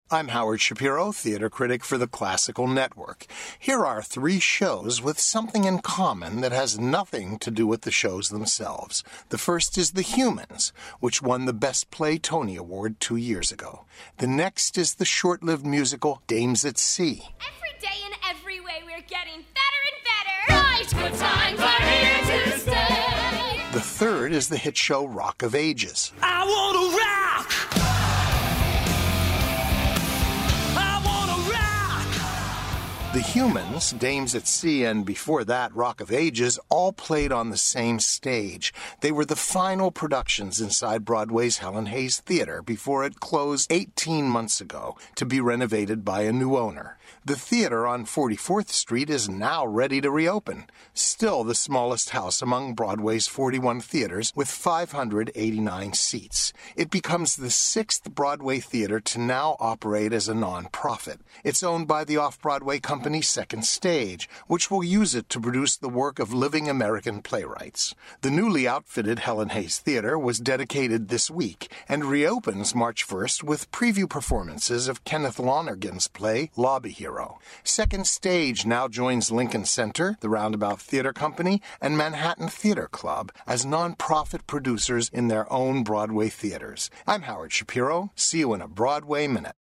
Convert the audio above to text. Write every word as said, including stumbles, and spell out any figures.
I'm Howard Shapiro, theater critic for the Classical Network. Here are three shows with something in common that has nothing to do with the shows themselves. The first is The Humans, which won the Best Play Tony Award two years ago. The next is the short-lived musical Dames at Sea. Every day in every way we're getting better and better. Right, good times are here to stay. The third is the hit show Rock of Ages. I want to rock! The Humans, Dames at Sea, and before that, Rock of Ages, all played on the same stage. They were the final productions inside Broadway's Helen Hayes Theater before it closed eighteen months ago to be renovated by a new owner. The theater on forty-fourth Street is now ready to reopen, still the smallest house among Broadway's forty-one theaters with five hundred eighty-nine seats. It becomes the sixth Broadway theater to now operate as a non-profit. It's owned by the off-Broadway company Second Stage, which will use it to produce the work of living American playwrights. The newly outfitted Helen Hayes Theater was dedicated this week and reopens March first with preview performances of Kenneth Lonergan's play Lobby Hero. Second Stage now joins Lincoln Center, the Roundabout Theater Company, and Manhattan Theater Club as non-profit producers in their own Broadway theaters. I'm Howard Shapiro. See you in a Broadway Minute.